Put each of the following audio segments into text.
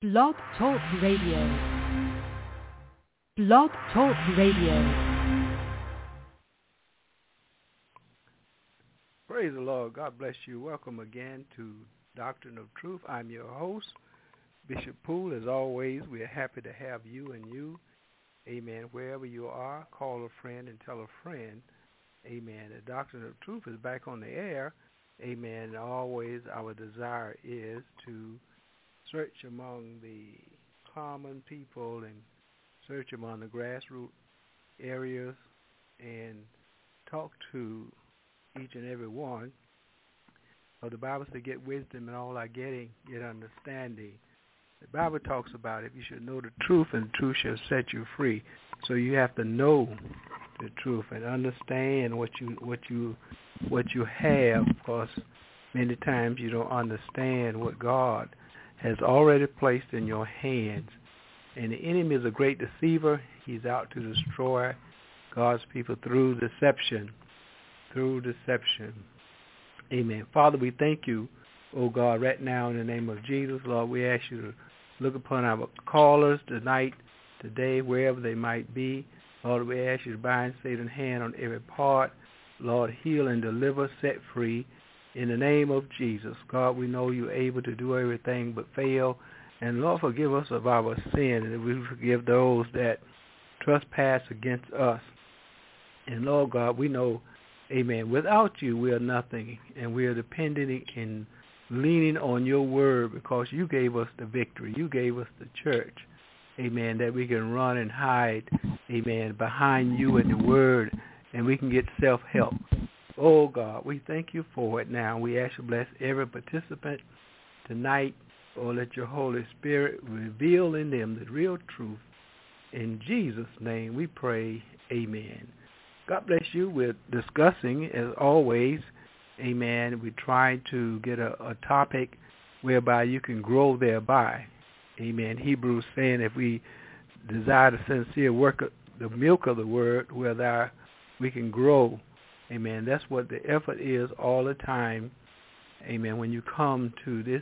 Blog Talk Radio. Blog Talk Radio. Praise the Lord. God bless you. Welcome again to Doctrine of Truth. I'm your host, Bishop Poole. As always, we are happy to have you and you. Amen. Wherever you are, call a friend and tell a friend. Amen. The Doctrine of Truth is back on the air. Amen. And always our desire is to search among the common people and search among the grassroots areas and talk to each and every one. So the Bible says, get wisdom in all our getting, get understanding. The Bible talks about it. You should know the truth, and the truth shall set you free. So you have to know the truth and understand what you have, because many times you don't understand what God has already placed in your hands. And the enemy is a great deceiver. He's out to destroy God's people through deception. Amen. Father, we thank you, oh God, right now in the name of Jesus. Lord, we ask you to look upon our callers tonight, today, wherever they might be. Lord, we ask you to bind Satan's hand on every part. Lord, heal and deliver, set free. In the name of Jesus, God, we know you're able to do everything but fail. And Lord, forgive us of our sin, and we forgive those that trespass against us. And Lord God, we know, amen, without you we are nothing, and we are dependent and leaning on your word, because you gave us the victory. You gave us the church, amen, that we can run and hide, amen, behind you and the word, and we can get self-help. Oh, God, we thank you for it now. We ask you to bless every participant tonight. Oh, let your Holy Spirit reveal in them the real truth. In Jesus' name we pray, amen. God bless you. We're discussing, as always, amen, we try to get a topic whereby you can grow thereby. Amen. Hebrews saying if we desire the sincere work of the milk of the word, whereby we can grow. Amen. That's what the effort is all the time. Amen. When you come to this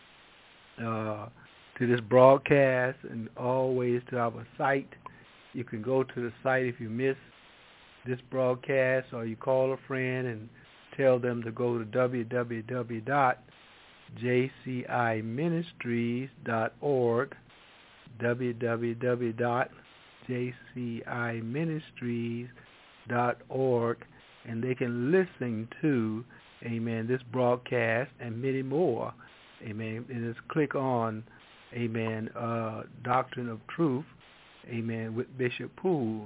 broadcast, and always to our site, you can go to the site if you miss this broadcast, or you call a friend and tell them to go to www.jciministries.org, www.jciministries.org, and they can listen to, amen, this broadcast and many more, amen, and just click on, amen, Doctrine of Truth, amen, with Bishop Poole,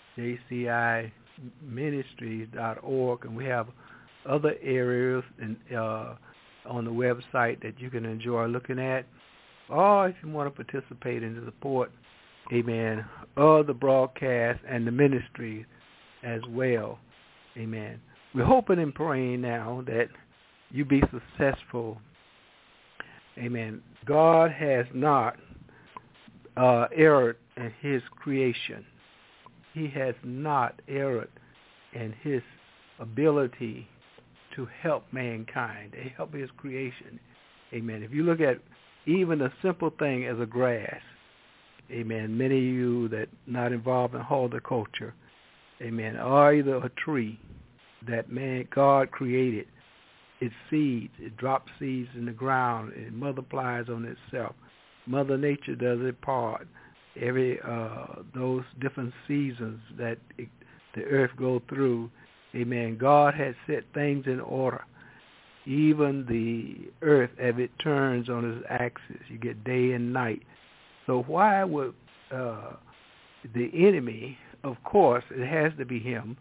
jciministries.org, and we have other areas on the website that you can enjoy looking at, or if you want to participate in the support, amen, of the broadcast and the ministry as well. Amen. We're hoping and praying now that you be successful. Amen. God has not erred in his creation. He has not erred in his ability to help mankind, to help his creation. Amen. If you look at even a simple thing as a grass, amen, many of you that not involved in horticulture, amen, are either a tree that God created. It seeds, it drops seeds in the ground, it multiplies on itself. Mother Nature does its part. Every those different seasons that the earth go through, amen, God has set things in order. Even the earth, as it turns on its axis, you get day and night. So why would the enemy, of course, it has to be him,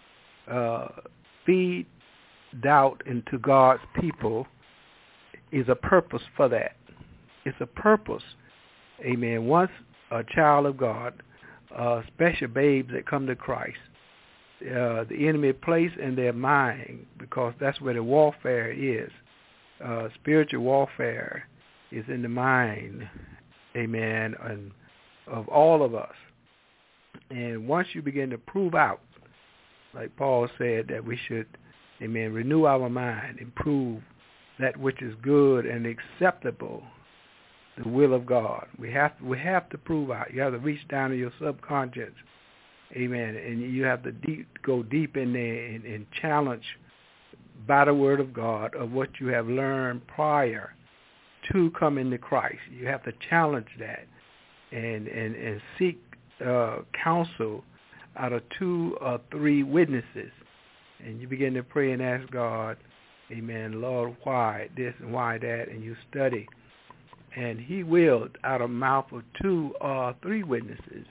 feed doubt into God's people? Is a purpose for that. It's a purpose. Amen. Once a child of God, special babes that come to Christ, the enemy place in their mind, because that's where the warfare is. Spiritual warfare is in the mind, amen, and of all of us. And once you begin to prove out, like Paul said, that we should, amen, renew our mind, improve that which is good and acceptable the will of God. We have to prove out. You have to reach down to your subconscious, amen, and you have to go deep in there and challenge by the word of God of what you have learned prior to coming to Christ. You have to challenge that and seek counsel out of 2 or 3 witnesses. And you begin to pray and ask God, amen, Lord, why this and why that, and you study. And he will, out of the mouth of 2 or 3 witnesses,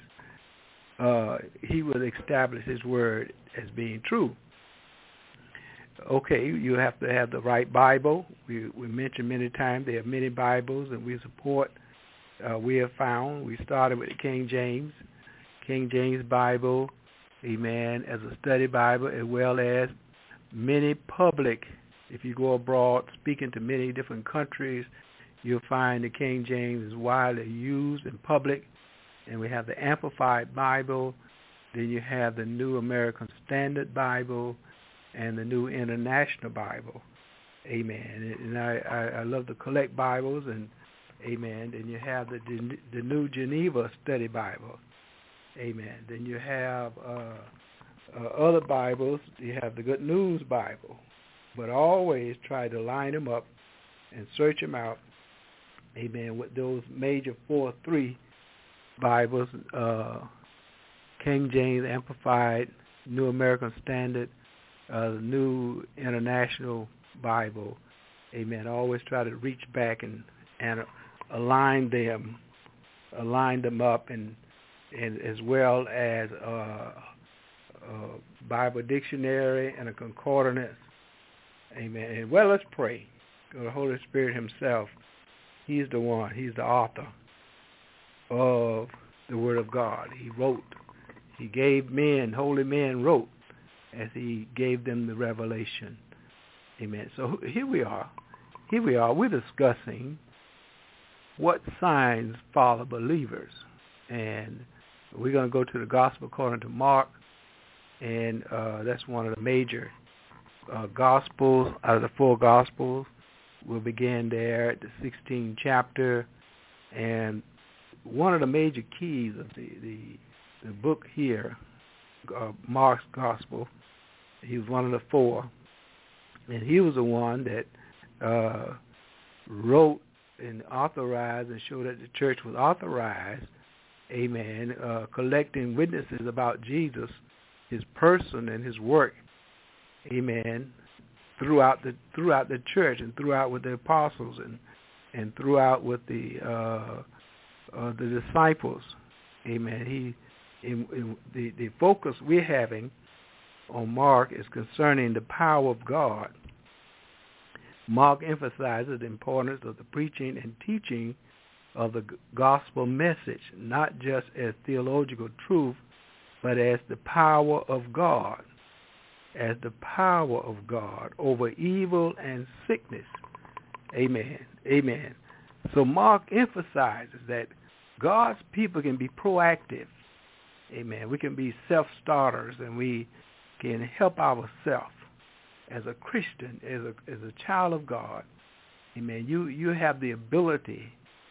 he will establish his word as being true. Okay, you have to have the right Bible. We mentioned many times there are many Bibles, and we support, we have found, we started with the King James Bible, amen, as a study Bible, as well as many public. If you go abroad, speaking to many different countries, you'll find the King James is widely used in public. And we have the Amplified Bible. Then you have the New American Standard Bible and the New International Bible. Amen. And I love to collect Bibles, and amen. Then you have the New Geneva Study Bible. Amen. Then you have other Bibles. You have the Good News Bible. But always try to line them up and search them out, amen, with those major 4-3 Bibles, King James Amplified, New American Standard, the New International Bible, amen. Always try to reach back and align them up, and as well as a Bible dictionary and a concordance, amen. And well, let's pray. The Holy Spirit himself, he's the one, he's the author of the Word of God. He wrote. He gave men, holy men wrote as he gave them the revelation. Amen. So here we are. We're discussing what signs follow believers. And we're going to go to the Gospel according to Mark. And that's one of the major Gospels out of the 4 Gospels. We'll begin there at the 16th chapter. And one of the major keys of the book here, Mark's Gospel, he was one of the 4. And he was the one that wrote and authorized and showed that the church was authorized, amen, collecting witnesses about Jesus, his person and his work, amen, throughout the church and throughout with the apostles and throughout with the disciples, amen. The focus we're having on Mark is concerning the power of God. Mark emphasizes the importance of the preaching and teaching of the gospel message, not just as theological truth, but as the power of God, over evil and sickness. Amen. Amen. So Mark emphasizes that God's people can be proactive. Amen. We can be self-starters, and we can help ourselves as a Christian, as a child of God. Amen. You have the ability,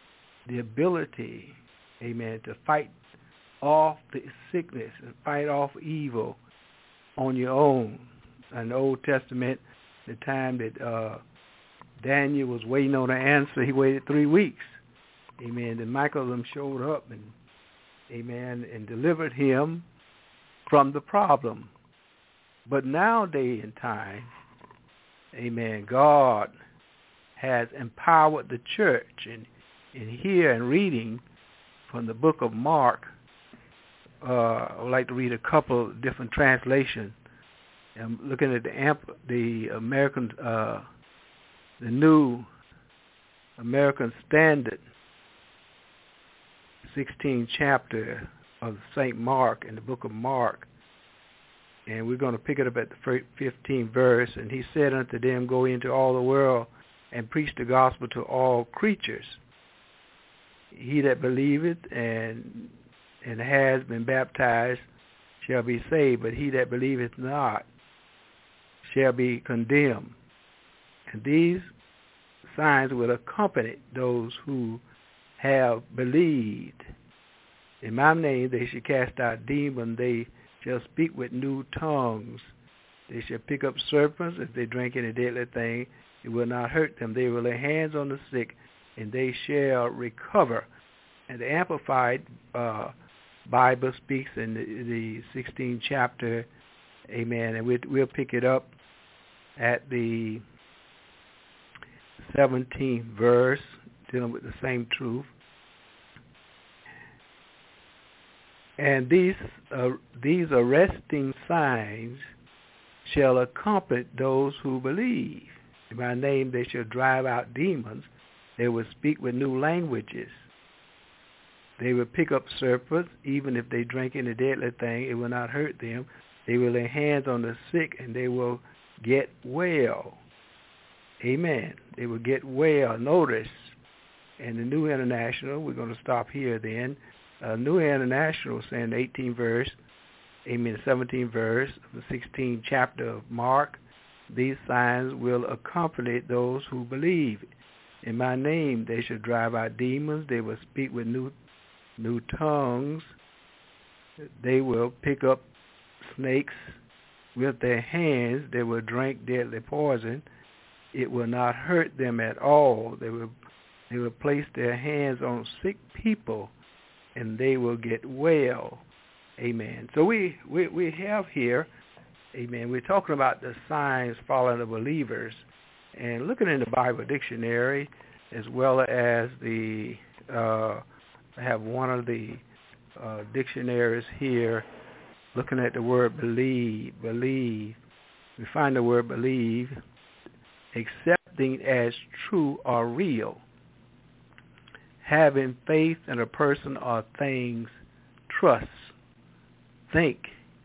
amen, to fight off the sickness and fight off evil on your own. In the Old Testament, the time that Daniel was waiting on an answer, he waited 3 weeks. Amen. Then Michael them showed up and, amen, and delivered him from the problem. But nowadays in time, amen, God has empowered the church. And here in reading from the book of Mark, I would like to read a couple of different translations. I'm looking at the American, the New American Standard, 16th chapter of St. Mark in the book of Mark. And we're going to pick it up at the 15th verse. And he said unto them, go into all the world and preach the gospel to all creatures. He that believeth and has been baptized shall be saved, but he that believeth not shall be condemned. And these signs will accompany those who have believed. In my name they shall cast out demons. They shall speak with new tongues. They shall pick up serpents. If they drink any deadly thing, it will not hurt them. They will lay hands on the sick, and they shall recover. And the Amplified Bible speaks in the 16th chapter, amen, and we'll pick it up at the 17th verse, dealing with the same truth. And these arresting signs shall accompany those who believe. In my name they shall drive out demons. They will speak with new languages. They will pick up serpents. Even if they drink any deadly thing, it will not hurt them. They will lay hands on the sick, and they will get well. Amen. They will get well. Notice, in the New International, we're going to stop here then. New International saying the 18th verse, amen, the 17th verse of the 16th chapter of Mark, these signs will accompany those who believe. In my name they shall drive out demons. They will speak with new tongues. They will pick up snakes with their hands. They will drink deadly poison. It will not hurt them at all. They will place their hands on sick people, and they will get well. Amen. So we have here, amen, we're talking about the signs following the believers. And looking in the Bible dictionary, as well as I have one of the dictionaries here, looking at the word believe. We find the word believe, accepting as true or real, having faith in a person or things, trust, think,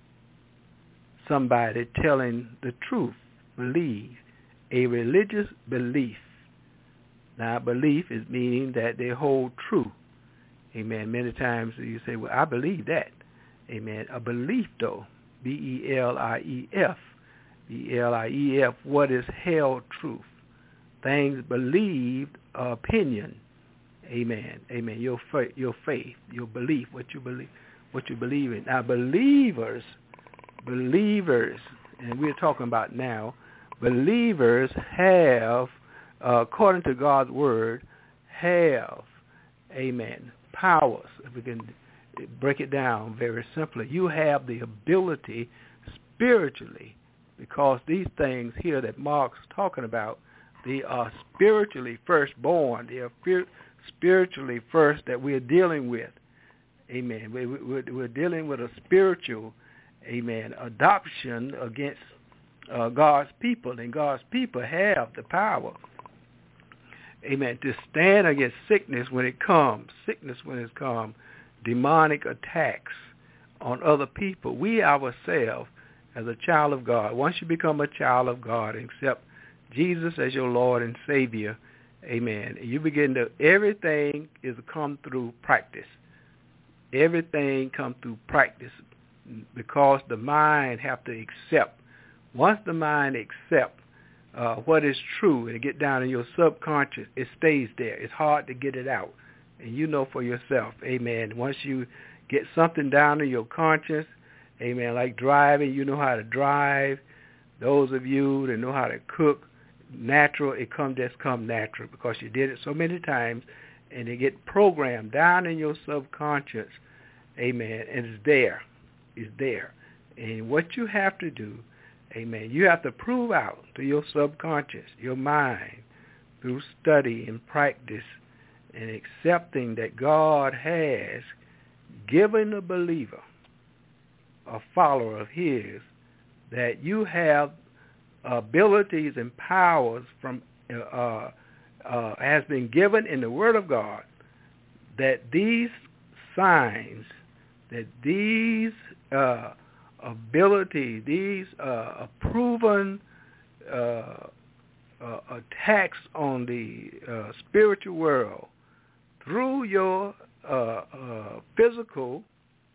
somebody telling the truth, believe, a religious belief. Now, belief is meaning that they hold true. Amen. Many times you say, well, I believe that. Amen. A belief, though, B-E-L-I-E-F. B-E-L-I-E-F, what is held truth? Things believed, opinion. Amen. Amen. Your faith, your belief, what you believe in. Now, believers, and we're talking about now, believers have, according to God's word, have, amen, powers. If we can break it down very simply, you have the ability spiritually, because these things here that Mark's talking about, they are spiritually firstborn. They are spiritually first that we're dealing with. Amen. We're dealing with a spiritual, amen, adoption against God's people, and God's people have the power, amen, to stand against sickness when it comes, demonic attacks on other people. We ourselves, as a child of God, once you become a child of God and accept Jesus as your Lord and Savior, amen, you begin to, everything is come through practice. Everything comes through practice, because the mind have to accept. Once the mind accepts what is true and it get down in your subconscious, it stays there. It's hard to get it out. And you know for yourself, amen, once you get something down in your conscience, amen, like driving, you know how to drive. Those of you that know how to cook, natural, it just come natural because you did it so many times, and it get programmed down in your subconscious, amen, and it's there. It's there. And what you have to do, amen, you have to prove out to your subconscious, your mind, through study and practice and accepting that God has given a believer, a follower of his, that you have abilities and powers from has been given in the Word of God, that these signs, that these ability, these proven attacks on the spiritual world through your physical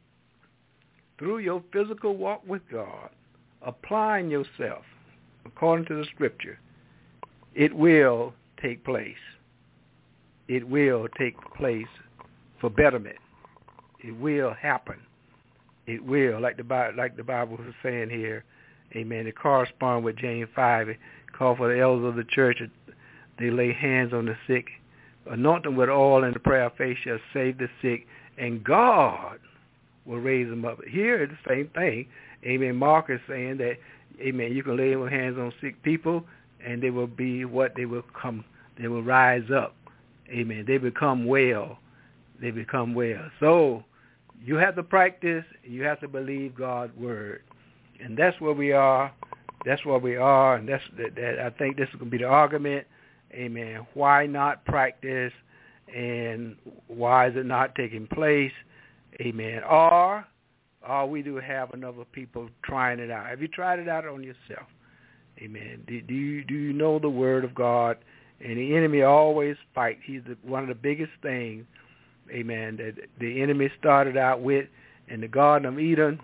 walk with God, applying yourself according to the Scripture, it will take place. it will take place for betterment. It will happen. It will, like the Bible was saying here, amen. It corresponds with James 5. It calls for the elders of the church. They lay hands on the sick, anoint them with oil, and the prayer of faith shall save the sick, and God will raise them up. Here it's the same thing. Amen. Mark is saying that, amen, you can lay your hands on sick people, and they will be what they will come. They will rise up. Amen. They become well. They become well. So you have to practice. You have to believe God's word. And that's where we are. That's where we are. And I think this is going to be the argument. Amen. Why not practice? And why is it not taking place? Amen. Or we do have enough people trying it out. Have you tried it out on yourself? Amen. Do you know the word of God? And the enemy always fights. He's one of the biggest things, amen, that the enemy started out with in the Garden of Eden,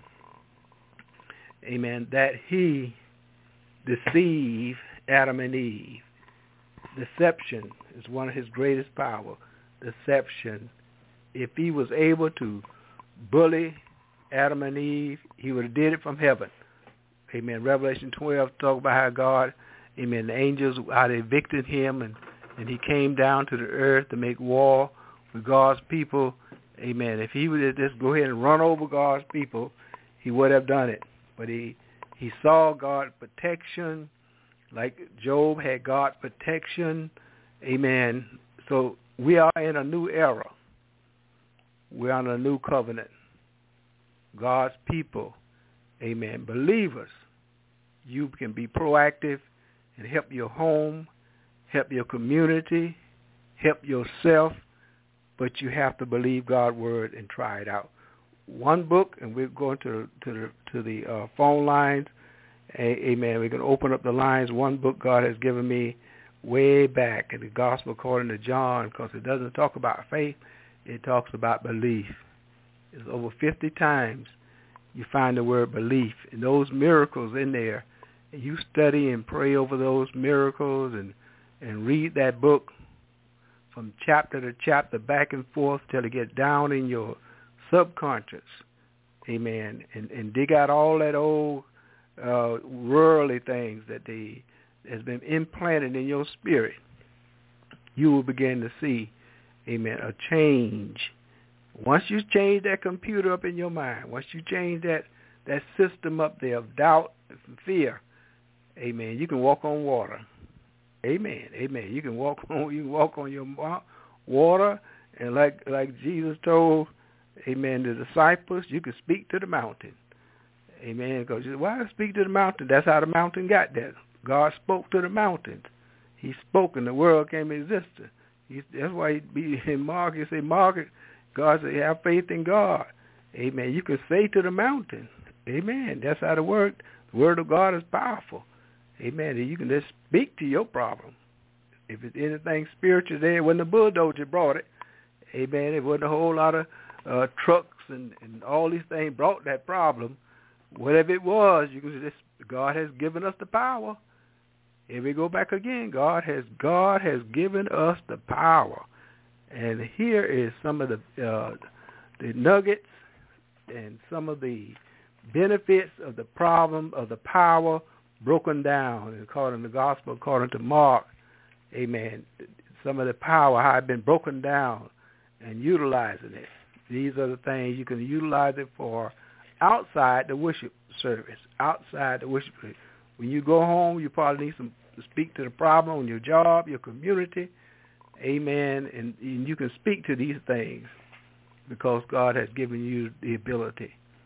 amen, that he deceived Adam and Eve. Deception is one of his greatest power. Deception. If he was able to bully Adam and Eve, he would have did it from heaven. Amen. Revelation 12 talk about how God, amen, the angels, how they evicted him, and he came down to the earth to make war with God's people. Amen. If he would just go ahead and run over God's people, he would have done it. But he saw God's protection, like Job had God's protection. Amen. So we are in a new era. We're on a new covenant. God's people, amen, believers, you can be proactive and help your home, help your community, help yourself, but you have to believe God's word and try it out. One book, and we're going to the phone lines. Amen. We're going to open up the lines. One book God has given me way back in the Gospel according to John, because it doesn't talk about faith. It talks about belief. It's over 50 times you find the word belief, and those miracles in there. And you study and pray over those miracles and read that book from chapter to chapter, back and forth, till it gets down in your subconscious. Amen. And dig out all that old worldly things that has been implanted in your spirit. You will begin to see, amen, a change. Once you change that computer up in your mind, once you change that system up there of doubt and fear, amen, you can walk on water. Amen. Amen. You can walk on your water, and like Jesus told, amen, the disciples, you can speak to the mountain. Amen. Because why speak to the mountain? That's how the mountain got there. God spoke to the mountains. He spoke, and the world came into existence. That's why in Mark, he said, Mark, God said, have faith in God. Amen. You can say to the mountain. Amen. That's how it worked. The word of God is powerful. Amen. And you can just speak to your problem. If it's anything spiritual there, when the bulldozer brought it, amen, it wasn't a whole lot of trucks and all these things brought that problem. Whatever it was, you can just, God has given us the power. Here we go back again. God has given us the power. And here is some of the nuggets and some of the benefits of the problem of the power broken down, according to the gospel, according to Mark. Amen. Some of the power, how it's been broken down and utilizing it. These are the things you can utilize it for outside the worship service, outside the worship service. When you go home, you probably need to speak to the problem on your job, your community. Amen. And you can speak to these things because God has given you the ability.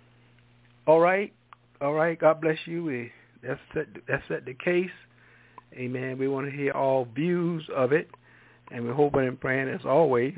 All right. All right. God bless you. That's the case. Amen. We want to hear all views of it. And we're hoping and praying, as always,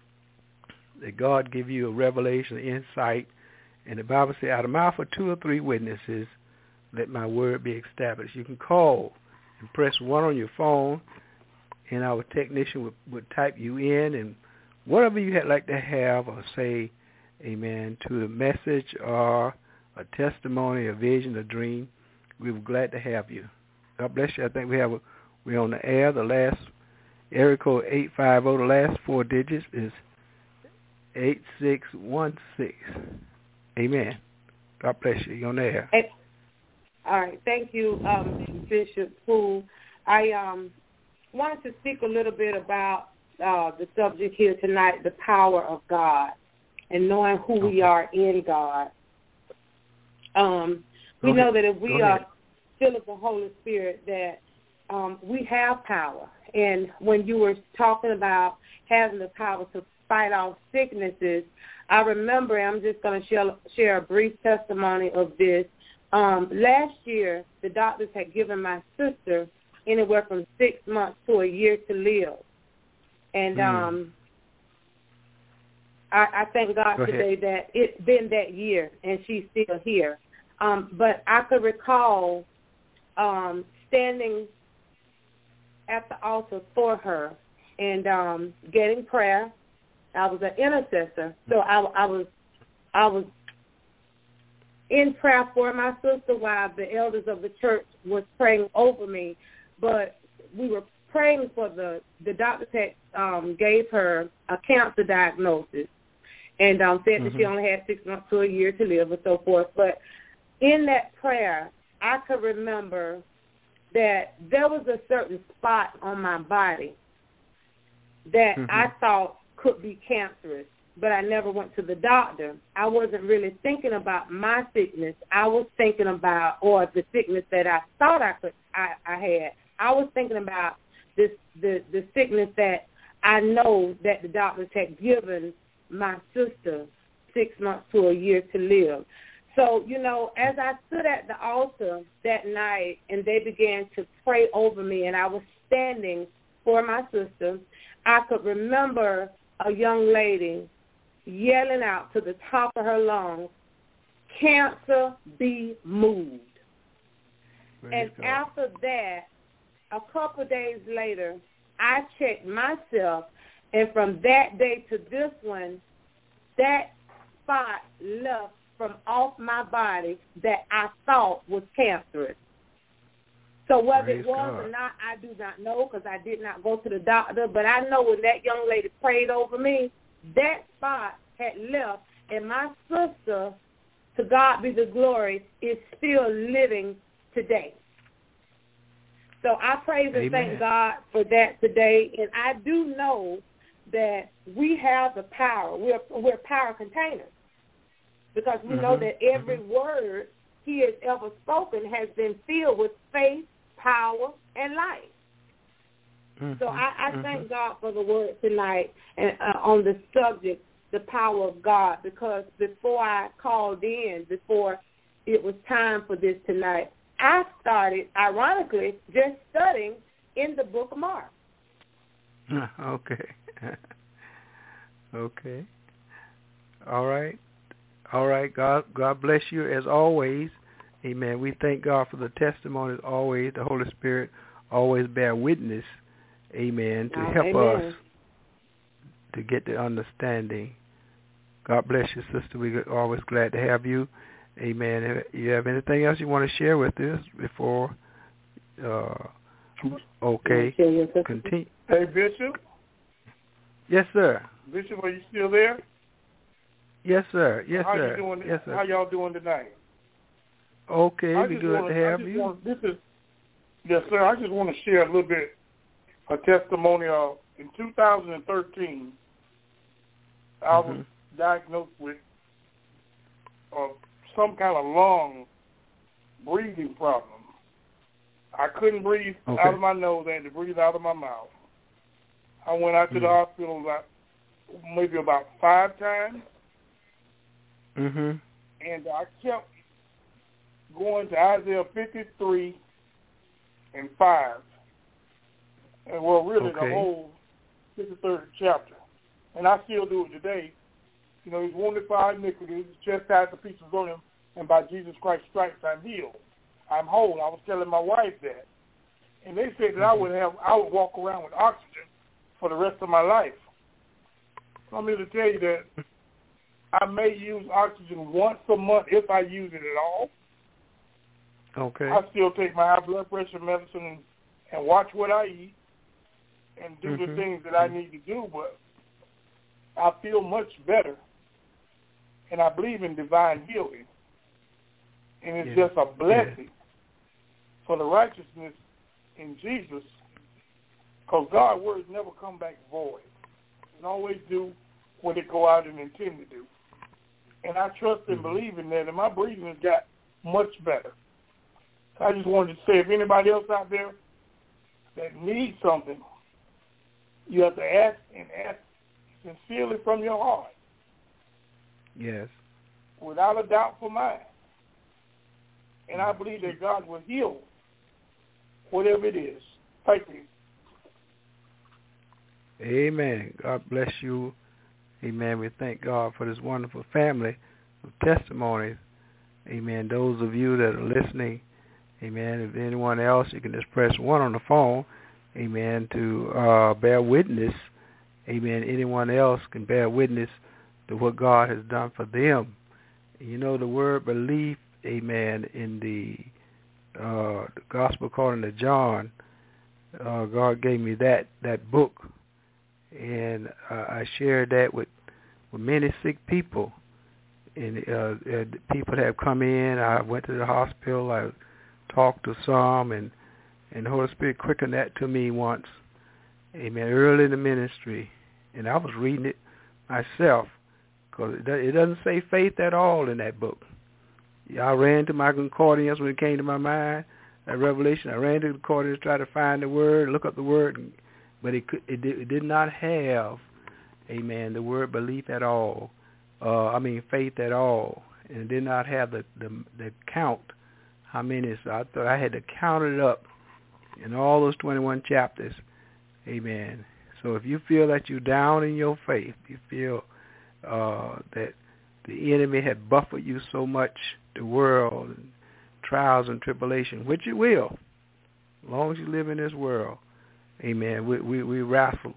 that God give you a revelation, insight. And the Bible says, out of the mouth of 2 or 3 witnesses, let my word be established. You can call and press 1 on your phone, and our technician would type you in, and whatever you would like to have or say, amen, to the message or a testimony, a vision, a dream, we were glad to have you. God bless you. I think we're on the air, the last Area code 850. The last 4 digits is 8616. Amen. God bless you. You're on the air. All right. Thank you, Bishop Poole. I wanted to speak a little bit about the subject here tonight, the power of God, and knowing who we are in God. We know that if we are filled with the Holy Spirit, that we have power. And when you were talking about having the power to fight off sicknesses, I remember, I'm just going to share a brief testimony of this. Last year, the doctors had given my sister anywhere from 6 months to a year to live. And I thank God today that it's been that year and she's still here. But I could recall standing at the altar for her and getting prayer. I was an intercessor, so I was in prayer for my sister while the elders of the church was praying over me. But we were praying for the doctor that gave her a cancer diagnosis and said that she only had 6 months to a year to live and so forth. But in that prayer, I could remember that there was a certain spot on my body that I thought could be cancerous, but I never went to the doctor. I wasn't really thinking about my sickness. I was thinking about, or the sickness that I thought I had. I was thinking about the sickness that I know that the doctors had given my sister 6 months to a year to live. So, you know, as I stood at the altar that night and they began to pray over me and I was standing for my sister, I could remember a young lady yelling out to the top of her lungs, "Cancer be moved." And after that, a couple of days later, I checked myself, and from that day to this one, that spot left from off my body that I thought was cancerous. So whether it was or not, I do not know because I did not go to the doctor. But I know when that young lady prayed over me, that spot had left, and my sister, to God be the glory, is still living today. So I praise and thank God for that today. And I do know that we have the power. We're power containers because we know that every word he has ever spoken has been filled with faith, power, and life. So I thank God for the word tonight and on the subject, the power of God, because before I called in, before it was time for this tonight, I started, ironically, just studying in the book of Mark. Okay. Okay. All right. All right. God bless you as always. Amen. We thank God for the testimonies always. The Holy Spirit always bear witness. Amen. To help us to get the understanding. God bless you, sister. We're always glad to have you. Amen. You have anything else you want to share with us before? Okay. Continue. Hey, Bishop. Yes, sir. Bishop, are you still there? Yes, sir. Yes, How sir. You doing? Yes, sir. How y'all doing tonight? Okay, we're good to have you. Yes, sir. I just want to share a little bit a testimony of in 2013. I was diagnosed with some kind of lung breathing problem. I couldn't breathe out of my nose. I had to breathe out of my mouth. I went out to the hospital maybe about 5 times. And I kept going to Isaiah 53 and 5. And well, really the whole 53rd chapter. And I still do it today. You know, he's wounded for our iniquities, chastised the pieces on him, and by Jesus Christ's stripes I'm healed. I'm whole. I was telling my wife that. And they said that I would walk around with oxygen for the rest of my life. So I'm here to tell you that I may use oxygen once a month if I use it at all. Okay. I still take my high blood pressure medicine and watch what I eat. and do the things that I need to do, but I feel much better, and I believe in divine healing, and it's just a blessing for the righteousness in Jesus, because God's words never come back void. It always do what it go out and intend to do. And I trust and believe in that, and my breathing has got much better. I just wanted to say, if anybody else out there that needs something, you have to ask, and ask sincerely from your heart. Yes. Without a doubt for mine. And I believe that God will heal whatever it is. Thank you. Amen. God bless you. Amen. We thank God for this wonderful family of testimonies. Amen. Those of you that are listening, amen, if anyone else, you can just press 1 on the phone, amen, to bear witness. Amen. Anyone else can bear witness to what God has done for them. You know, the word belief, amen, in the Gospel according to John, God gave me that book, and I shared that with many sick people, and people that have come in. I went to the hospital. I talked to some, and the Holy Spirit quickened that to me once, amen, early in the ministry, and I was reading it myself, because it doesn't say faith at all in that book. I ran to my concordance when it came to my mind, that revelation. I ran to the concordance, tried to find the word, look up the word, but it did not have, amen, the word belief at all. Faith at all, and it did not have the count. How many? So I thought I had to count it up in all those 21 chapters. Amen. So if you feel that you're down in your faith, you feel that the enemy had buffered you so much, the world, and trials and tribulation, which it will, as long as you live in this world. Amen. We wrestle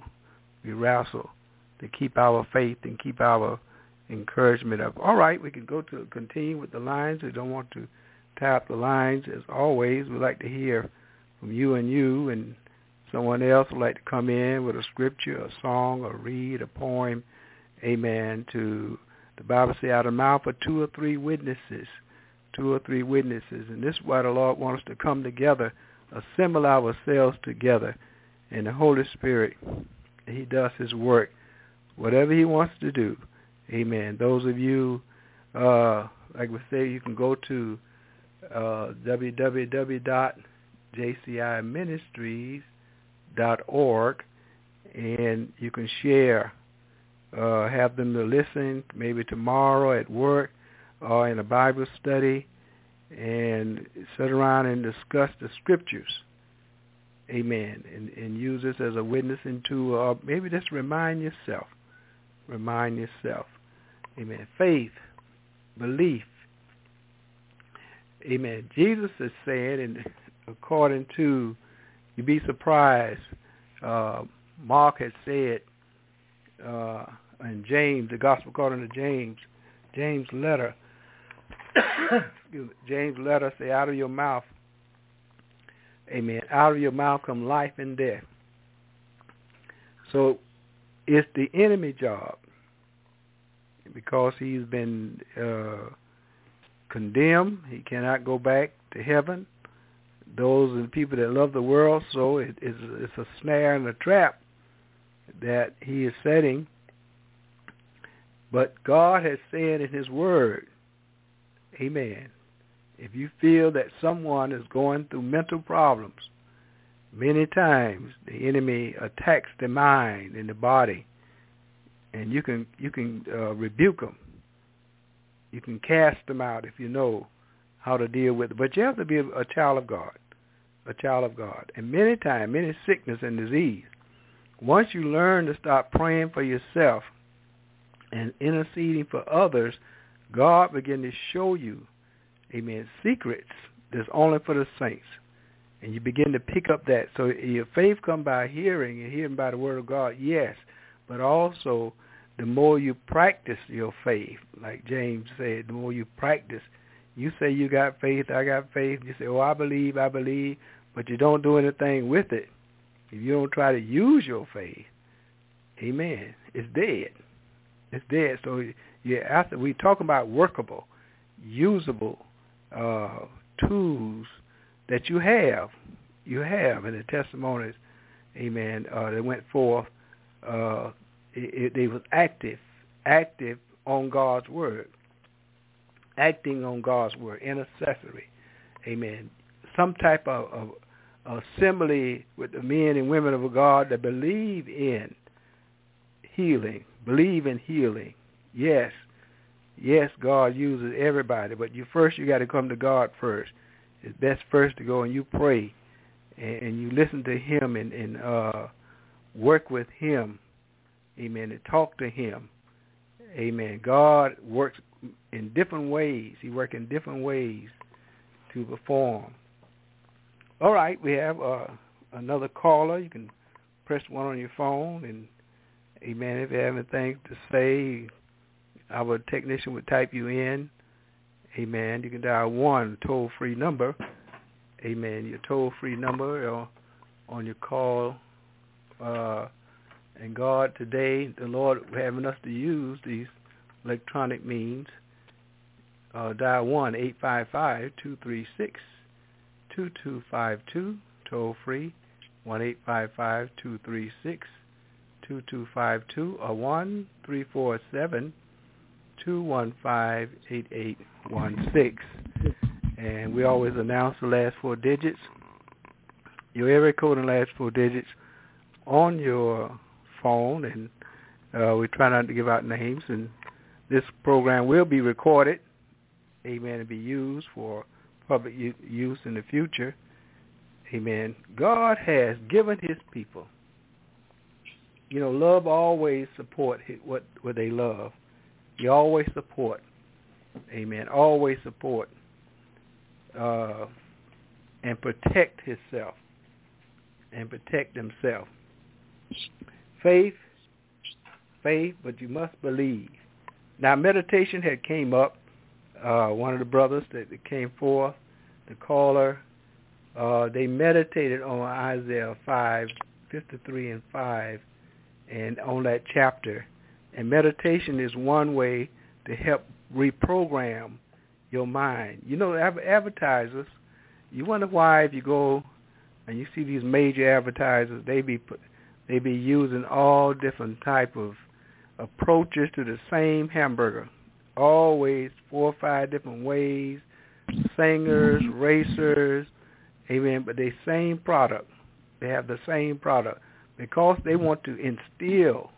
to keep our faith and keep our encouragement up. All right, we can continue with the lines. We don't want to tap the lines. As always, we like to hear from you, and someone else would like to come in with a scripture, a song, or read a poem. Amen. To the Bible say, out of the mouth of 2 or 3 witnesses. 2 or 3 witnesses. And this is why the Lord wants us to come together, assemble ourselves together, and the Holy Spirit, he does his work, whatever he wants to do. Amen. Those of you, like we say, you can go to www.jciministries.org, and you can share, have them to listen, maybe tomorrow at work or in a Bible study, and sit around and discuss the scriptures. Amen. And use this as a witnessing tool. Maybe just remind yourself. Amen. Faith, belief. Amen. Jesus is saying, and according to, you'd be surprised, Mark had said in James, the Gospel according to James' letter, James' letter say, out of your mouth, amen, out of your mouth come life and death. So it's the enemy job, because he's been condemned. He cannot go back to heaven. Those are the people that love the world, so it's a snare and a trap that he is setting. But God has said in his word, amen, if you feel that someone is going through mental problems, many times the enemy attacks the mind and the body, and you can rebuke them. You can cast them out if you know how to deal with it. But you have to be a child of God, And many times, many sickness and disease, once you learn to stop praying for yourself and interceding for others, God begin to show you, amen, secrets that's only for the saints. And you begin to pick up that. So your faith comes by hearing, and hearing by the word of God, yes. But also, the more you practice your faith, like James said, the more you practice. You say you got faith, I got faith. You say, oh, I believe, but you don't do anything with it. if you don't try to use your faith, amen, it's dead. It's dead. So after we talk about workable, usable tools that you have in the testimonies, amen, that went forth, they was active on God's word, acting on God's word, intercessory, amen. Some type of assembly with the men and women of God that believe in healing. Yes, God uses everybody, but you got to come to God first. It's best first to go and you pray and you listen to him and work with him, amen, and talk to him, amen. God works in different ways. He works in different ways to perform. All right, we have another caller. You can press 1 on your phone, and amen, if you have anything to say, our technician would type you in. Amen. You can dial 1, toll-free number. Amen. Your toll-free number on your call. And God, today, the Lord having us to use these electronic means. Dial 1-855-236-2252, toll-free, 1-855-236-2252, or 1-347-215-8816. And we always announce the last 4 digits, your area code and last 4 digits on your phone, and we try not to give out names. And this program will be recorded, amen, and be used for public use in the future. Amen. God has given his people, love always support what they love. You always support, amen, always support and protect himself and protect themselves. Faith, but you must believe. Now, meditation had came up. One of the brothers that came forth, the caller, they meditated on Isaiah 5:53 and 5, and on that chapter. And meditation is one way to help reprogram your mind. Advertisers, you wonder why if you go and you see these major advertisers, they be using all different type of approaches to the same hamburger. Always 4 or 5 different ways, singers, racers, amen, but they same product. They have the same product because they want to instill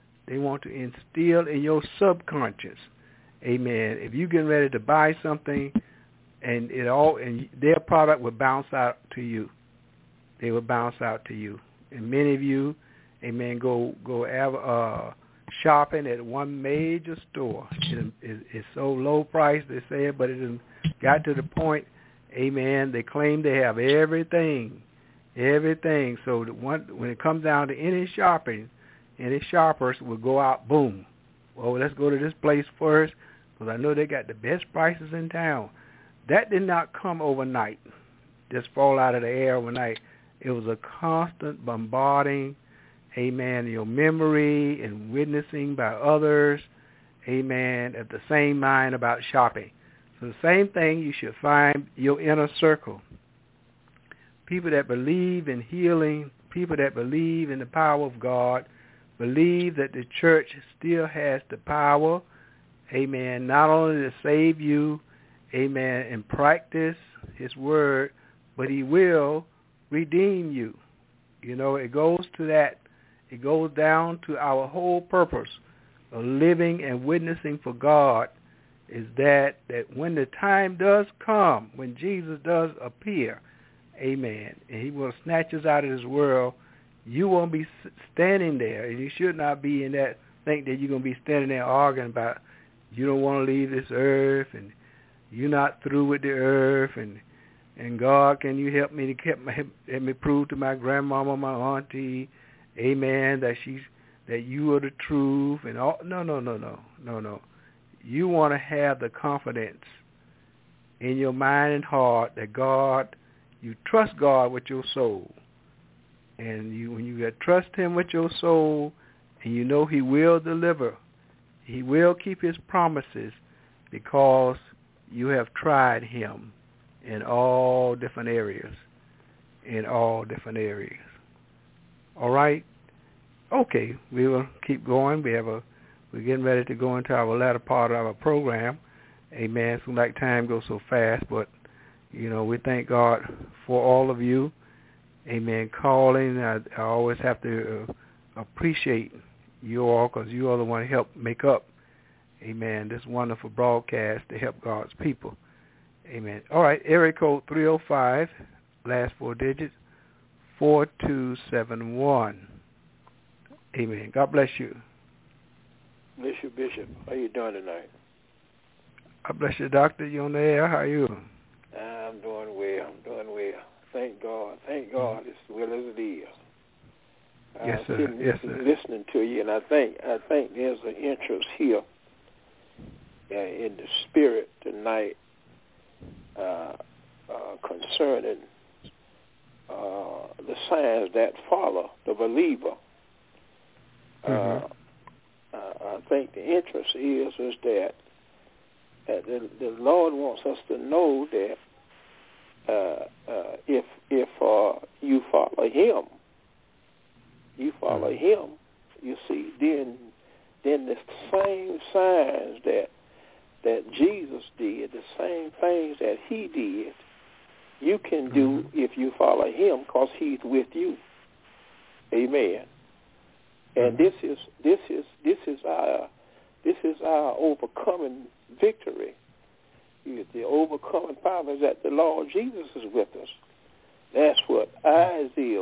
in your subconscious, amen. If you're getting ready to buy something and their product will bounce out to you. They will bounce out to you. And many of you, amen, go shopping at one major store. It's so low price, they say, but it has got to the point, amen, they claim they have everything. So when it comes down to any shopping, any shoppers will go out, boom. Well, let's go to this place first because I know they got the best prices in town. That did not come overnight, just fall out of the air overnight. It was a constant bombarding, amen, your memory and witnessing by others, amen, at the same mind about shopping. So the same thing, you should find your inner circle. People that believe in healing, people that believe in the power of God, believe that the church still has the power, amen, not only to save you, amen, and practice his word, but he will redeem you. It goes to that. It goes down to our whole purpose of living and witnessing for God is that when the time does come, when Jesus does appear, amen, and he will snatch us out of this world, you won't be standing there, and you should not be in that, think that you're going to be standing there arguing about you don't want to leave this earth, and you're not through with the earth, and God, can you help me let me prove to my grandmama, my auntie, amen, that you are the truth, and all. No. You want to have the confidence in your mind and heart that God, you trust God with your soul, And when you trust him with your soul, and you know he will deliver, he will keep his promises, because you have tried him in all different areas. All right? Okay, we will keep going. We're getting ready to go into our latter part of our program. Amen. Seems like time goes so fast, but, we thank God for all of you. Amen. Calling. I always have to appreciate you all, because you are the one who help make up, amen, this wonderful broadcast to help God's people. Amen. All right, area code 305, last 4 digits, 4271. Amen. God bless you. Bless you, Bishop. How you doing tonight? God bless you, Doctor. You on the air? How are you? I'm doing well. Thank God. It's well as it is. Yes, sir. Yes, sir. Listening to you, and I think there's an interest here in the spirit tonight concerning the signs that follow the believer. I think the interest is that the Lord wants us to know that if you follow Him, you see, then the same signs that Jesus did, the same things that He did, you can do if you follow Him, because He's with you. Amen. And this is our overcoming victory. The overcoming power is that the Lord Jesus is with us. That's what Isaiah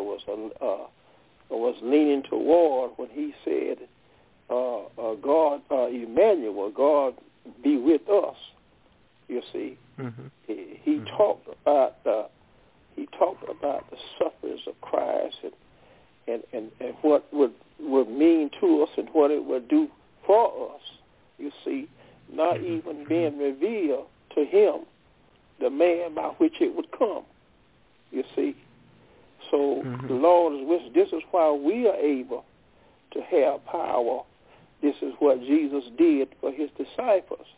was leaning toward when he said, God, Emmanuel, God be with us. You see, he talked about the sufferings of Christ and what would mean to us and what it would do for us. You see, not even being revealed to him, the man by which it would come. You see, so the Lord is with us. This is why we are able to have power. This is what Jesus did for his disciples.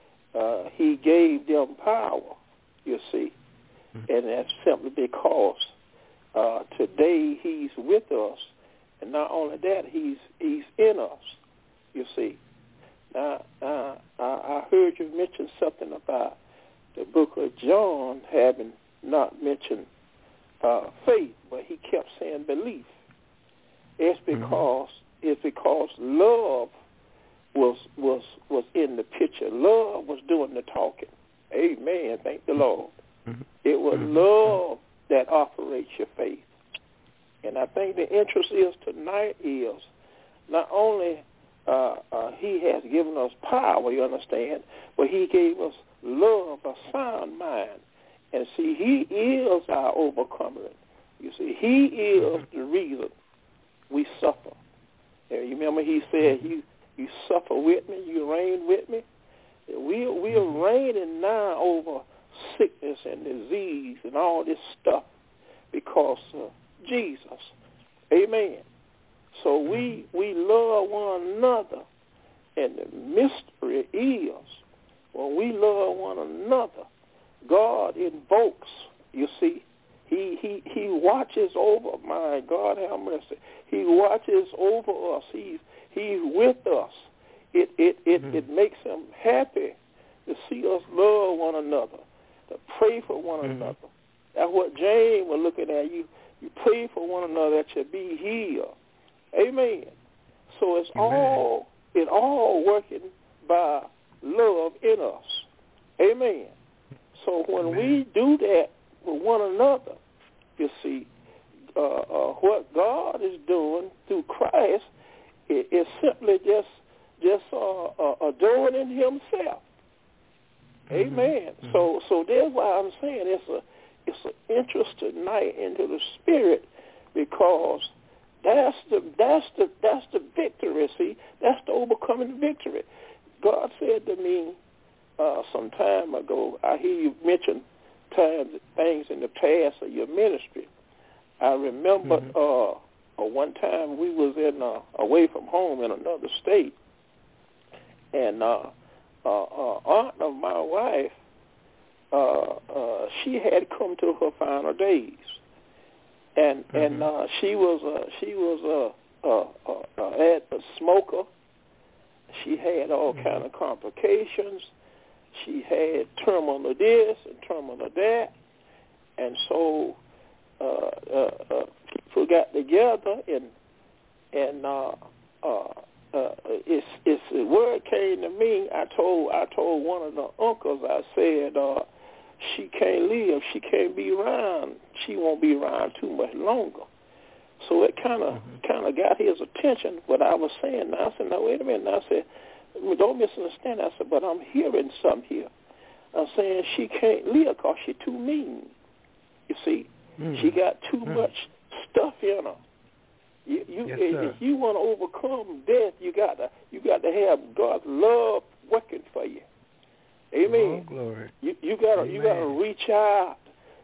He gave them power, you see, and that's simply because today he's with us, and not only that, he's in us, you see. Now, I heard you mention something about the book of John having not mentioned faith, but he kept saying belief. It's because love was in the picture. Love was doing the talking. Amen. Thank the Lord. It was love that operates your faith. And I think the interest is tonight is not only he has given us power, you understand, but he gave us love, a sound mind. And see, he is our overcomer. You see, he is the reason we suffer. And you remember he said, you suffer with me, you reign with me. We are reigning now over sickness and disease and all this stuff because of Jesus. Amen. So we love one another, and the mystery is when we love one another, God invokes, you see, he watches over, my God have mercy. He watches over us. He's with us. It makes him happy to see us love one another, to pray for one another. That's what James was looking at. You pray for one another that you be healed. Amen. So it's all working by love in us. Amen. So when we do that with one another, you see, what God is doing through Christ is simply just adoring himself. Amen. So that's why I'm saying it's an interest tonight into the spirit, because that's the victory. See, that's the overcoming victory. God said to me some time ago, I hear you mention things in the past of your ministry. I remember one time we was in away from home in another state, and aunt of my wife, she had come to her final days, and she was a smoker. She had all kind of complications. She had terminal this and terminal that, and so people got together, and it's the word came to me. I told one of the uncles, I said, she can't live, she can't be around, she won't be around too much longer. So it kind of got his attention. What I was saying, now I said, now wait a minute. Now I said, don't misunderstand. I said, but I'm hearing something here. I'm saying she can't live because she's too mean. You see, she got too much stuff in her. If you want to overcome death, you got to have God's love working for you. Amen. Oh, glory. You gotta reach out,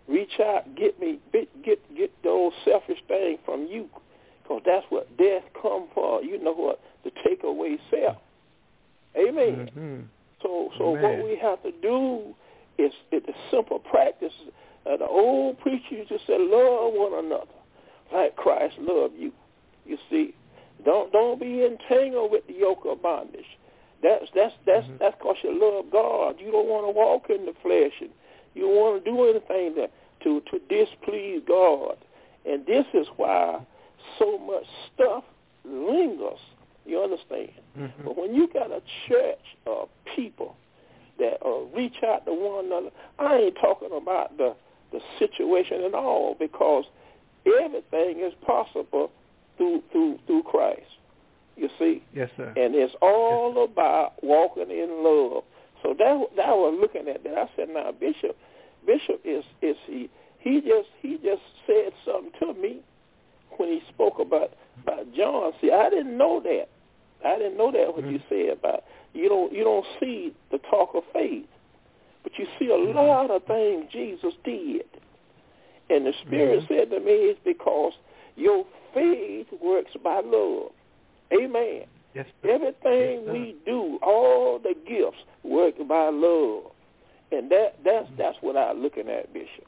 get those selfish things from you, because that's what death come for. You know what? To take away self. Amen. So what we have to do is the simple practice. The old preacher used to say, love one another like Christ loved you. You see, don't be entangled with the yoke of bondage. That's because you love God. You don't want to walk in the flesh, and you don't want to do anything to displease God. And this is why so much stuff lingers. You understand? But when you got a church of people that reach out to one another, I ain't talking about the situation at all, because everything is possible through Christ. You see? Yes, sir. And it's all about walking in love. So that I was looking at that. I said, now Bishop is he just said something to me when he spoke about John. See, I didn't know that. What you said about you don't see the talk of faith, but you see a lot of things Jesus did. And the Spirit said to me, it's because your faith works by love. Amen. Yes, everything we do, all the gifts work by love. And that's what I'm looking at, Bishop.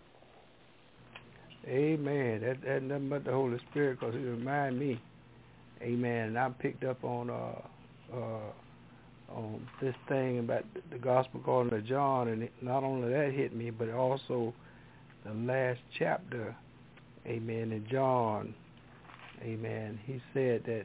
Amen. That's nothing but the Holy Spirit, because it reminds me. Amen. And I picked up on this thing about the gospel according to John, and not only that hit me, but also the last chapter, amen, in John, amen. He said that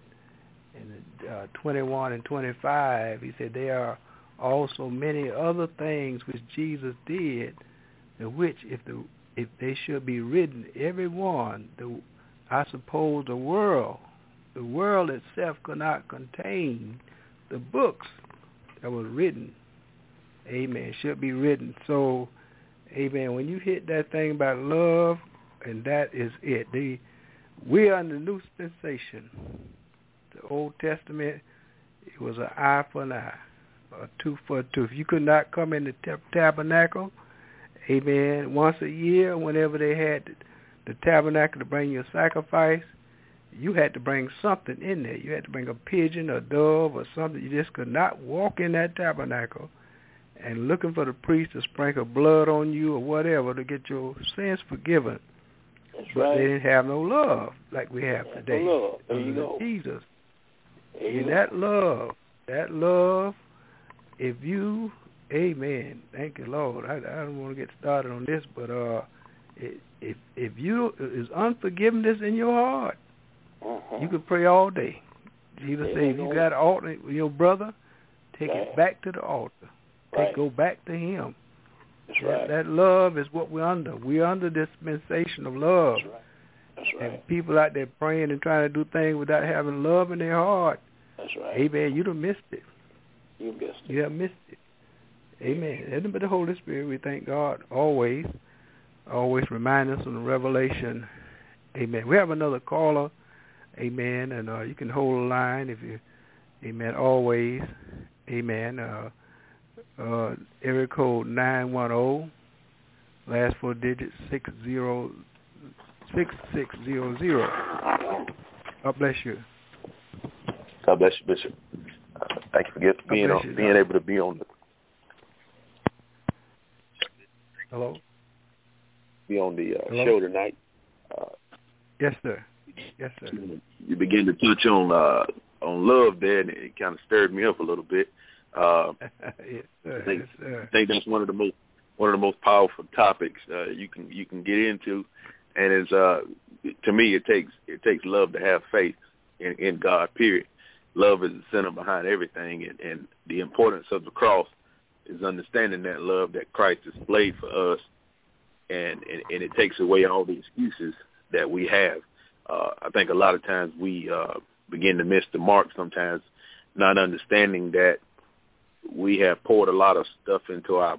in 21 and 25, he said there are also many other things which Jesus did, which if they should be written, every one, I suppose the world itself could not contain the books that was written. Amen. Should be written. So, amen. When you hit that thing about love, and that is it. We are in the new dispensation. The Old Testament, it was an eye for an eye, a tooth for a tooth. You could not come in the tabernacle, amen, once a year, whenever they had the tabernacle to bring your sacrifice. You had to bring something in there. You had to bring a pigeon, a dove, or something. You just could not walk in that tabernacle and looking for the priest to sprinkle blood on you or whatever to get your sins forgiven. That's but right. They didn't have no love like we have today. No love. There you go. Jesus. And that love, if you, amen, thank you, Lord. I don't want to get started on this, but if you is unforgiveness in your heart, you could pray all day. Jesus said, if you got an altar with your brother, take it back to the altar. Go back to him. That's right. That love is what we're under. We're under dispensation of love. That's right. And people out there praying and trying to do things without having love in their heart. That's right. Amen. You done missed it. You missed it. You have missed it. Amen. Nothing but the Holy Spirit. We thank God always remind us of the revelation. Amen. We have another caller. Amen. And you can hold a line if you, amen, always. Amen. Area code 910, last four digits 607. God bless you. God bless you, Bishop. Thank you for being able to be on the show tonight. Yes, sir. Yes, sir. You begin to touch on love there, and it kind of stirred me up a little bit. Yes, sir. I think that's one of the most powerful topics you can get into, and it's to me it takes love to have faith in God. Period. Love is the center behind everything, and the importance of the cross is understanding that love that Christ displayed for us, and it takes away all the excuses that we have. I think a lot of times we begin to miss the mark sometimes, not understanding that we have poured a lot of stuff into our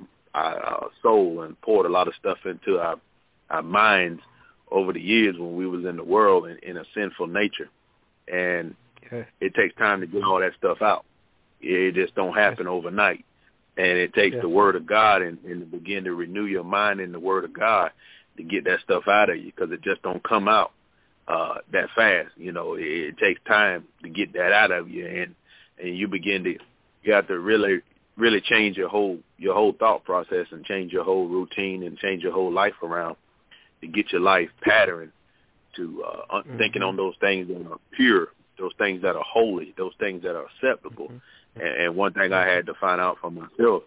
soul and poured a lot of stuff into our minds over the years when we was in the world in a sinful nature. And it takes time to get all that stuff out. It just don't happen overnight. And it takes the Word of God and to begin to renew your mind in the Word of God to get that stuff out of you, because it just don't come out that fast. You know, it takes time to get that out of you, and you have to really change your whole thought process and change your whole routine and change your whole life around to get your life patterned to thinking on those things that are pure, those things that are holy, those things that are acceptable. And one thing I had to find out for myself,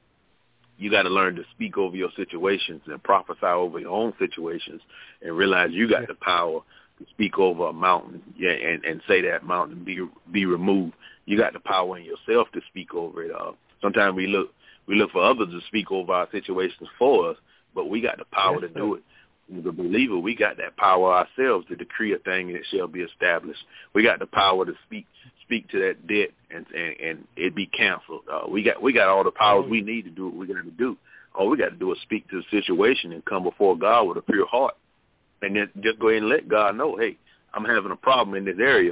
you got to learn to speak over your situations and prophesy over your own situations and realize you got the power to speak over a mountain and say that mountain be removed. You got the power in yourself to speak over it. Sometimes we look for others to speak over our situations for us, but we got the power to do it. As a believer, we got that power ourselves to decree a thing and it shall be established. We got the power to speak to that debt and it be canceled. We got all the powers we need to do what we got to do. All we got to do is speak to the situation and come before God with a pure heart, and then just go ahead and let God know, hey, I'm having a problem in this area.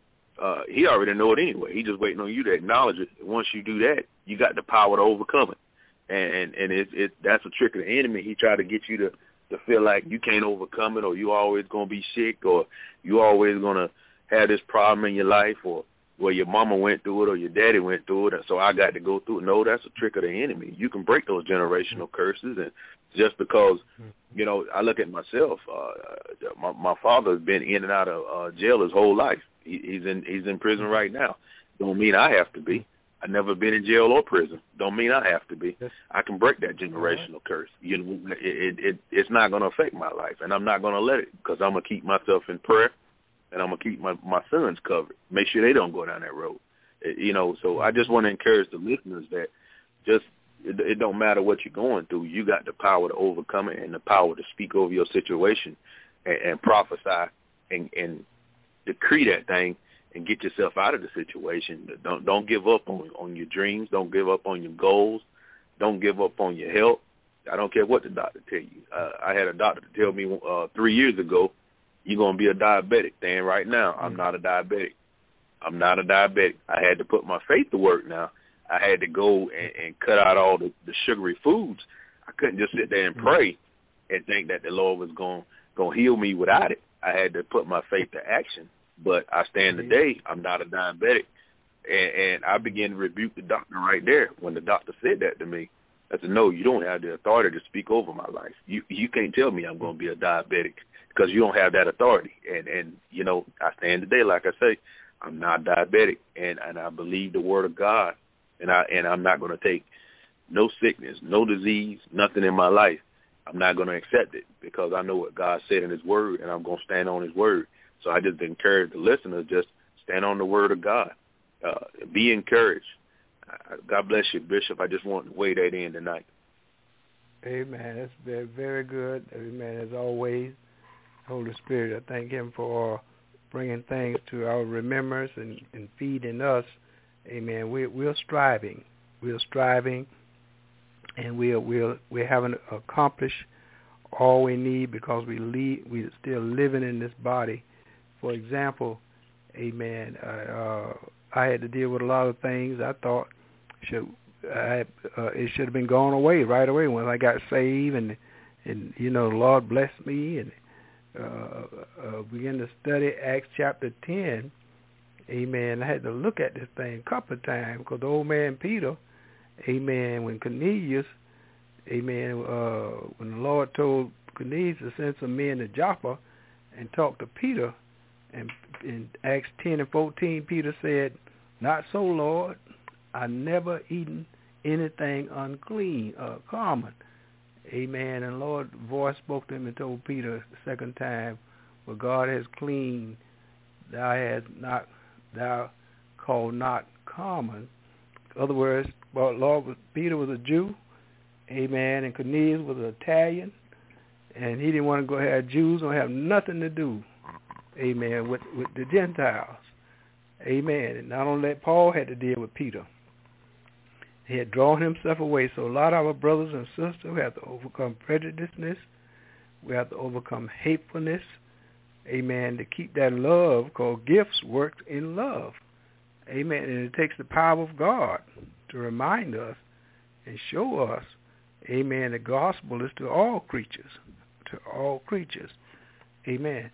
He already know it anyway. He just waiting on you to acknowledge it. And once you do that, you got the power to overcome it. And that's a trick of the enemy. He tried to get you to feel like you can't overcome it, or you always going to be sick, or you always going to have this problem in your life, or well, your mama went through it or your daddy went through it, and so I got to go through it. No, that's a trick of the enemy. You can break those generational curses, and just because, you know, I look at myself, my father's been in and out of jail his whole life. He's in prison right now. Don't mean I have to be. I've never been in jail or prison. Don't mean I have to be. I can break that generational curse. You know, it's not going to affect my life, and I'm not going to let it, because I'm going to keep myself in prayer, and I'm going to keep my sons covered. Make sure they don't go down that road. You know, so I just want to encourage the listeners that it don't matter what you're going through. You got the power to overcome it and the power to speak over your situation and prophesy and decree that thing and get yourself out of the situation. Don't give up on your dreams. Don't give up on your goals. Don't give up on your health. I don't care what the doctor tell you. I had a doctor tell me 3 years ago, you're going to be a diabetic. Dan, right now, I'm not a diabetic. I'm not a diabetic. I had to put my faith to work now. I had to go and cut out all the sugary foods. I couldn't just sit there and pray and think that the Lord was going to heal me without it. I had to put my faith to action. But I stand today, I'm not a diabetic. And I began to rebuke the doctor right there when the doctor said that to me. I said, no, you don't have the authority to speak over my life. You can't tell me I'm going to be a diabetic, because you don't have that authority. And you know, I stand today, like I say, I'm not diabetic, and I believe the Word of God, and I'm not going to take no sickness, no disease, nothing in my life. I'm not going to accept it, because I know what God said in His Word, and I'm going to stand on His Word. So I just encourage the listeners, just stand on the Word of God. Be encouraged. God bless you, Bishop. I just want to weigh that in tonight. Amen. That's very, very good. Amen. As always, Holy Spirit, I thank Him for bringing things to our remembrance and feeding us. Amen. We're striving. We're striving, and we haven't accomplished all we need, because we're still living in this body. For example, amen, I had to deal with a lot of things I thought it should have been gone away right away when I got saved, and you know, the Lord blessed me, and begin to study Acts chapter 10, amen, I had to look at this thing a couple of times because the old man Peter, amen, when Cornelius, amen, when the Lord told Cornelius to send some men to Joppa and talk to Peter, and in Acts 10 and 14, Peter said, "Not so, Lord. I never eaten anything unclean or common." Amen. And the Lord's voice spoke to him and told Peter the second time, "What God has cleaned, thou call not common." In other words, Peter was a Jew, amen, and Cornelius was an Italian, and he didn't want to go have Jews don't have nothing to do, amen, with the Gentiles. Amen. And not only that, Paul had to deal with Peter. He had drawn himself away. So a lot of our brothers and sisters, we have to overcome prejudiceness. We have to overcome hatefulness. Amen. To keep that love, because gifts work in love. Amen. And it takes the power of God to remind us and show us, amen, the gospel is to all creatures. To all creatures. Amen.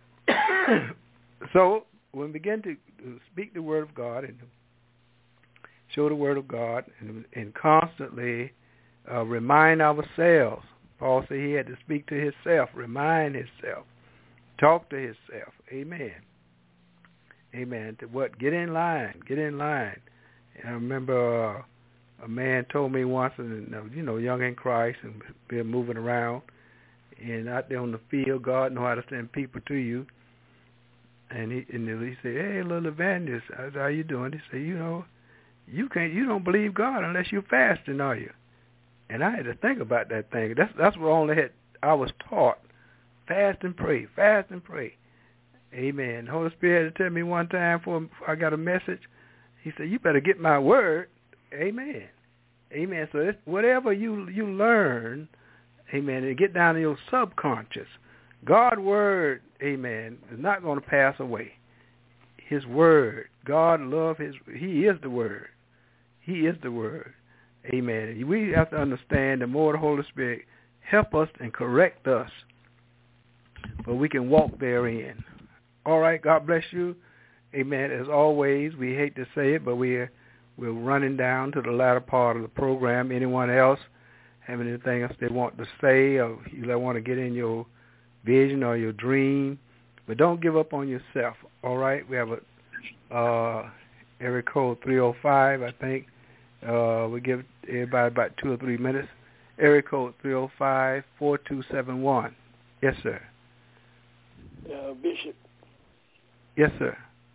So when we begin to speak the word of God and show the word of God and constantly remind ourselves, Paul said he had to speak to himself, remind himself, talk to himself. Amen. Amen. To what? Get in line. Get in line. And I remember a man told me once, young in Christ and been moving around, and out there on the field, God know how to send people to you. And he said, "Hey, little evangelist, how you doing?" He said, you don't believe God unless you're fasting, are you? And I had to think about that thing. That's what I was taught. Fast and pray. Fast and pray. Amen. The Holy Spirit had to tell me one time before I got a message. He said, "You better get my word." Amen. Amen. So it's whatever you learn, amen, and get down to your subconscious. God's word, amen, is not going to pass away. His word, God He is the word. He is the word. Amen. We have to understand the more the Holy Spirit help us and correct us, but we can walk therein. All right, God bless you. Amen. As always, we hate to say it, but we're running down to the latter part of the program. Anyone else have anything else they want to say, or you want to get in your vision or your dream? But don't give up on yourself. All right, we have a area code 305. I think we give everybody about 2 or 3 minutes. Area code 305-4271. Yes, sir. Bishop. Yes, sir.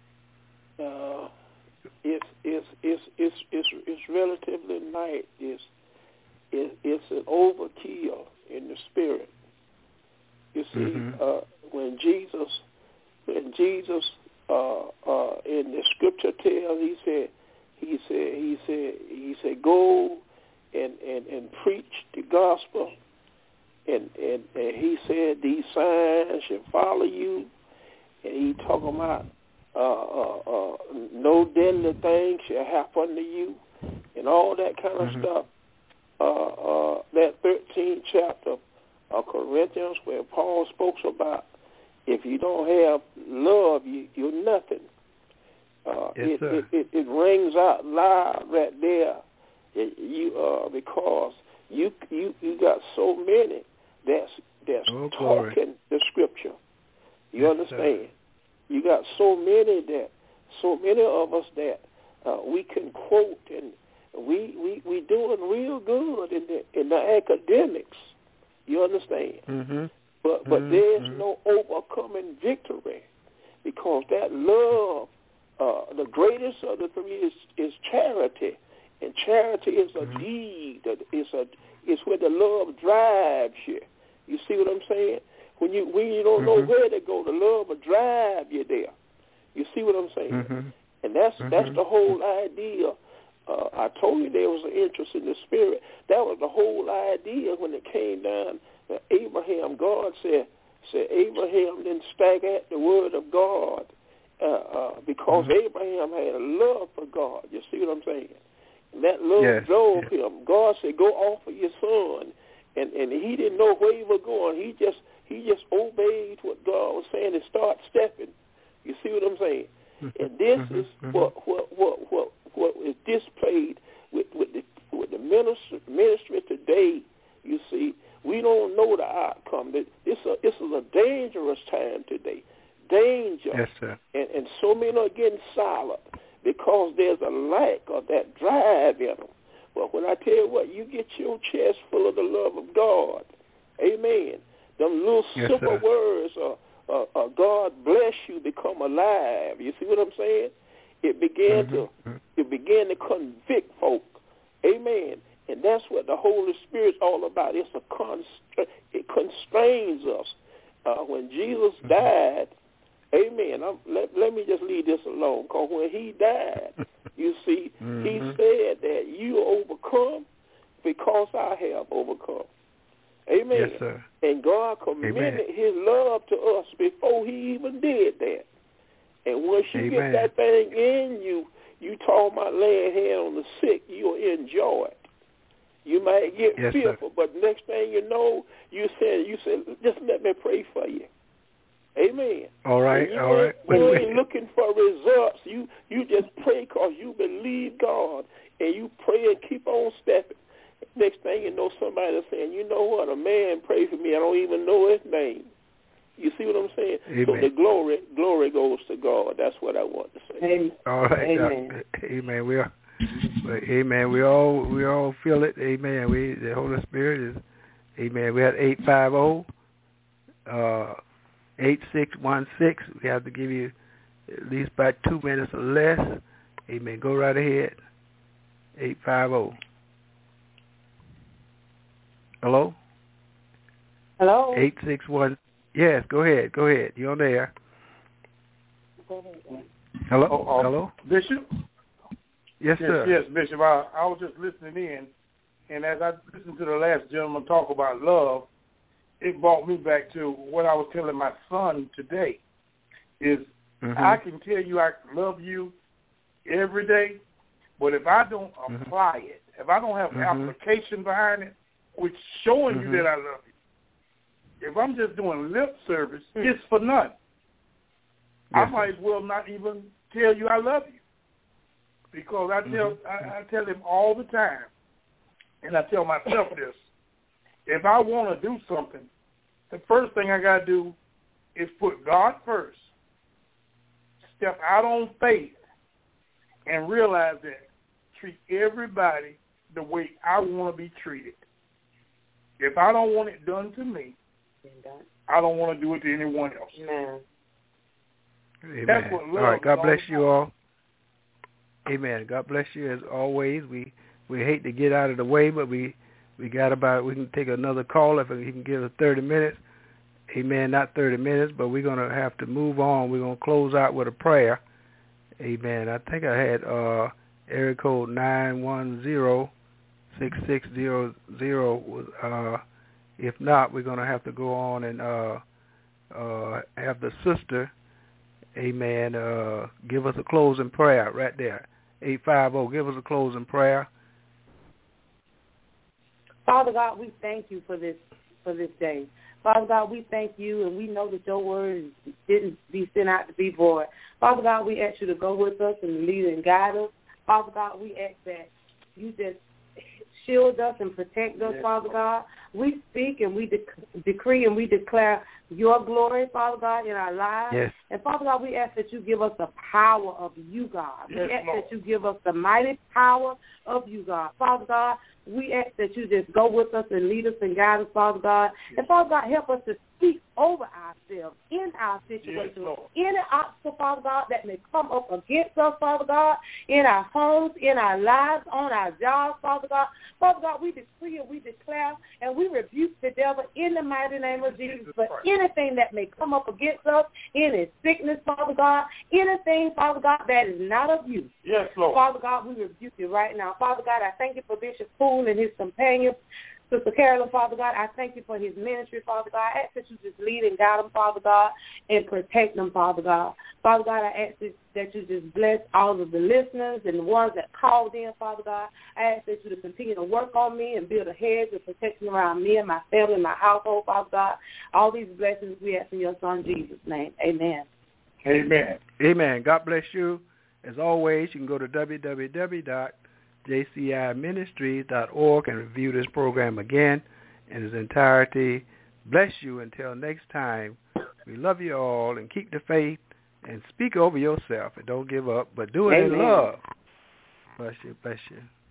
It's relatively light. It's an overkill in the spirit. You see, when Jesus in the scripture tells, he said, go and preach the gospel, and he said these signs shall follow you, and he talking about no deadly thing shall happen to you, and all that kind of stuff. That 13th chapter of Corinthians, where Paul spoke about, if you don't have love, you're nothing. Yes, it rings out loud right there. Because you got so many that's talking the scripture. You understand? Sir. You got so many of us that we can quote, and we doing real good in the academics. You understand? But there's no overcoming victory, because that love, the greatest of the three is charity, and charity is a deed. It's where the love drives you. You see what I'm saying? When you don't know where to go, the love will drive you there. You see what I'm saying? And that's the whole idea. I told you there was an interest in the spirit. That was the whole idea when it came down to Abraham. God said Abraham didn't stagger at the word of God because Abraham had a love for God. You see what I'm saying? And that love drove him. God said, go offer your son. And he didn't know where he was going. He He just obeyed what God was saying and start stepping. You see what I'm saying? And this is what is displayed with the ministry today. You see, we don't know the outcome. This is a dangerous time today. Danger. Yes, sir. And so many are getting silent because there's a lack of that drive in them. But when I tell you what, you get your chest full of the love of God. Amen. Them little simple words God bless you become alive. You see what I'm saying? It began to convict folk. Amen. And that's what the Holy Spirit's all about. It constrains us. When Jesus died, amen. Let me just leave this alone, because when he died, you see, he said that you overcome because I have overcome. Amen. Yes, sir. And God commended his love to us before he even did that. And once you get that thing in you, you talk about laying hand on the sick, you'll enjoy it. You might get fearful, but next thing you know, you said, just let me pray for you. Amen. All right, You ain't looking for results. You just pray because you believe God, and you pray and keep on stepping. Next thing you know, somebody's saying, you know what, a man prayed for me, I don't even know his name. You see what I'm saying? Amen. So the glory goes to God. That's what I want to say. Amen. All right. Amen. Amen. Amen. We all feel it. Amen. The Holy Spirit is. Amen. We had 850-8616. We have to give you at least about 2 minutes or less. Amen. Go right ahead. 850. Hello? Hello? 861. Yes, go ahead. You're on the air. Go ahead. Hello? Hello? Bishop? Yes, sir. Yes, Bishop. I was just listening in, and as I listened to the last gentleman talk about love, it brought me back to what I was telling my son today, is I can tell you I love you every day, but if I don't apply it, if I don't have application behind it, which showing you that I love you, if I'm just doing lip service, it's for none. I might as well not even tell you I love you, because I tell him all the time, and I tell myself this: if I want to do something, the first thing I got to do is put God first, step out on faith, and realize that treat everybody the way I want to be treated. If I don't want it done to me, I don't want to do it to anyone else. Amen. That's what love. All right. God bless you all. Amen. God bless you as always. We hate to get out of the way, but we can take another call if he can give us 30 minutes. Amen. Not 30 minutes, but we're going to have to move on. We're going to close out with a prayer. Amen. I think I had area code 910-6600. If not, we're going to have to go on and have the sister, amen, give us a closing prayer right there. 850, give us a closing prayer. Father God, we thank you for this day. Father God, we thank you, and we know that your word didn't be sent out to be void. Father God, we ask you to go with us and lead and guide us. Father God, we ask that you just shield us and protect us, Father God. We speak and we decree and we declare your glory, Father God, in our lives. Yes. And, Father God, we ask that you give us the power of you, God. We ask that you give us the mighty power of you, God. Father God, we ask that you just go with us and lead us and guide us, Father God. And, Father God, help us to speak over ourselves in our situation, any obstacle, Father God, that may come up against us, Father God, in our homes, in our lives, on our jobs, Father God. Father God, we decree and we declare and we rebuke the devil in the mighty name of Jesus. But anything that may come up against us, any sickness, Father God, anything, Father God, that is not of you. Yes, Lord. Father God, we rebuke you right now. Father God, I thank you for Bishop Poole and his companions Sister Carolyn, Father God, I thank you for his ministry, Father God. I ask that you just lead and guide him, Father God, and protect them, Father God. Father God, I ask that you just bless all of the listeners and the ones that called in, Father God. I ask that you to continue to work on me and build a hedge of protection around me and my family and my household, Father God. All these blessings we ask in your Son, Jesus' name. Amen. Amen. Amen. God bless you. As always, you can go to www.jciministries.org and review this program again in its entirety. Bless you until next time. We love you all, and keep the faith and speak over yourself and don't give up, but do it in love. Bless you. Bless you.